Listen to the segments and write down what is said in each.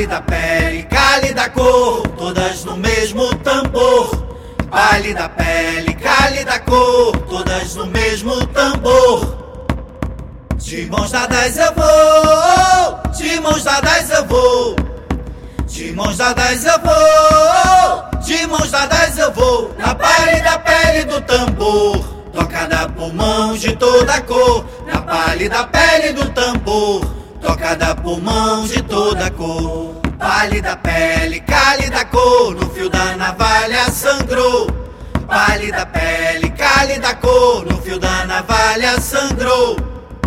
Pálida pele, cálida cor, todas no mesmo tambor. Pálida pele, cálida cor, todas no mesmo tambor. De mãos dadas eu vou, de mãos dadas eu vou, de mãos dadas eu vou, de mãos dadas eu vou. Na pálida pele do tambor, tocada por mãos de toda cor. Na pálida pele do tambor, tocada por mãos de toda cor. Pálida pele, cálida cor, no fio da navalha sangrou. Pálida pele, cálida cor, no fio da navalha sangrou.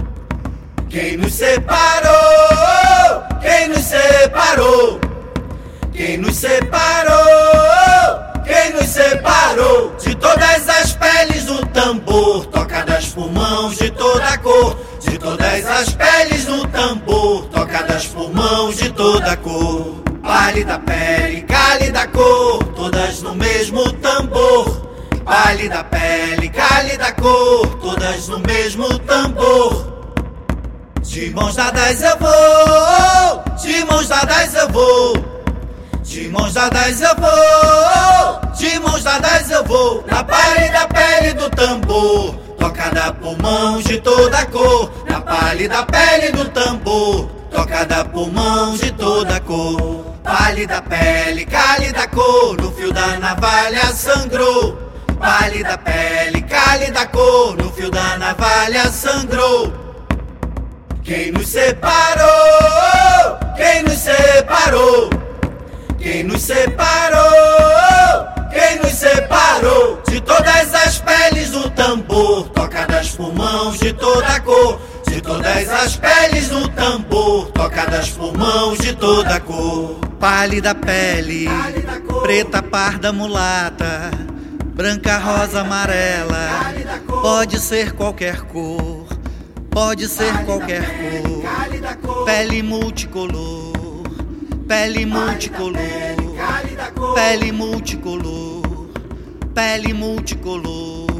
Quem nos separou? Quem nos separou? Quem nos separou? Quem nos separou? De todas as peles do tambor, tocadas por mãos de toda cor. De todas as peles do tambor, tocadas por mãos de toda cor. Pálida pele, cálida cor, todas no mesmo tambor. Pálida pele, cálida cor, todas no mesmo tambor. De mãos dadas eu vou, de mãos dadas eu vou, de mãos dadas eu vou, de mãos dadas eu vou. Na pálida pele do tambor, tocada por mãos de toda cor. Na pálida pele do tambor, tocada por mãos de toda cor. Pálida pele, cálida cor, no fio da navalha sangrou. Pálida pele, cálida cor, no fio da navalha sangrou. Quem nos separou? Quem nos separou? Quem nos separou? Quem nos separou? De todas as peles do tambor, tocadas por mãos de toda cor. De todas as peles do tambor, tocadas por mãos de toda cor. Pálida pele, preta, parda, mulata, branca, rosa, amarela, pode ser qualquer cor, pode ser qualquer cor. Pele multicolor, pele multicolor, pele multicolor, pele multicolor.